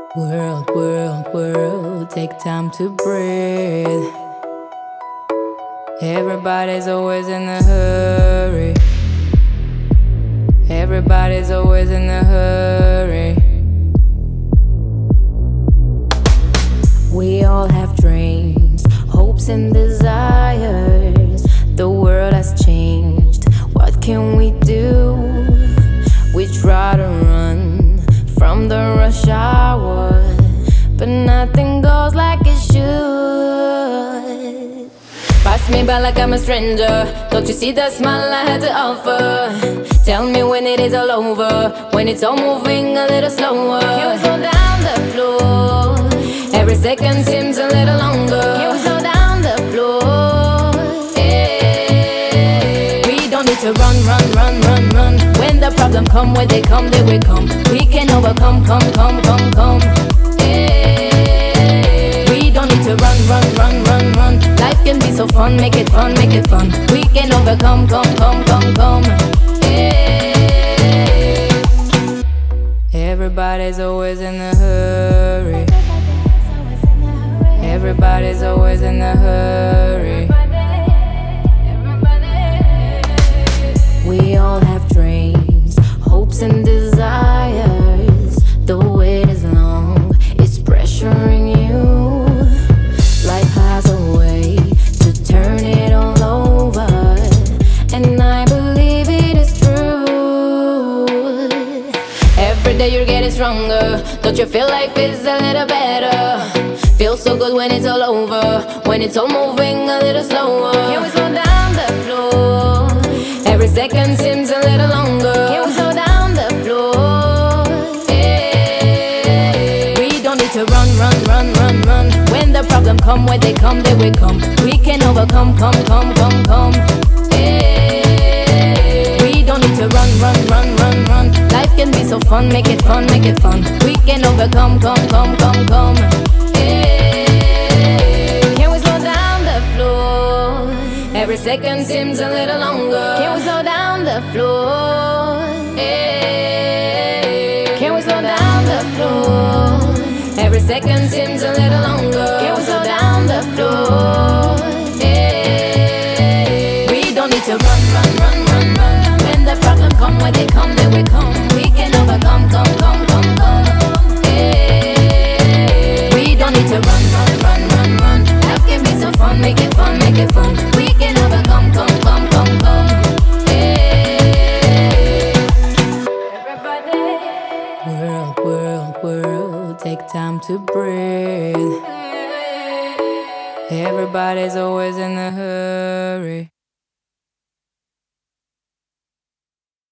World, world, world, take time to breathe. Everybody's always in a hurry. Everybody's always in a hurry. We all have dreams, hopes and desires. The world has changed, what can we do? We try to run from the rush hour, but nothing goes like it should. Pass me by like I'm a stranger. Don't you see the smile I had to offer? Tell me when it is all over, when it's all moving a little slower. Can we slow down the floor? Every second seems a little longer. Can we slow down the floor? Yeah. We don't need to run, run, run, run, run. When the problem come, when they come, they will come. We can overcome, come, come, come, come. Yeah. We don't need to run, run, run, run, run. Life can be so fun, make it fun, make it fun. We can overcome, come, come, come, come. Yeah. Everybody's always in a hurry. Everybody's always in a hurry. We all have dreams, hopes and desires. The wait is long, it's pressuring you. Life has a way to turn it all over, and I believe it is true. Every day you're getting stronger. Don't you feel life is a little better? Feels so good when it's all over, when it's all moving a little slower. Can we slow down the floor? Every second seems a little longer. Can we slow down the floor? Yeah. We don't need to run, run, run, run, run. When the problem come, when they come, they will come. We can overcome, come, come, come, come. Yeah. We don't need to run, run, run, run, run. Life can be so fun, make it fun, make it fun. We can overcome, come, come, come, come. Can we slow down the floor? Every second seems a little longer. Can we slow down the floor? Can we slow down the floor? Every second seems a little longer. Can we slow down the floor? We don't need to run, run, run, run, run. When the problem come, when they come, they will come. We can overcome, come, come, come, come. We don't need to run, run, run, run, run. Life can be so fun, make it fun, make it fun. We can overcome, come, come, come, come. Everybody. World, world, world, take time to breathe. Everybody's always in a hurry.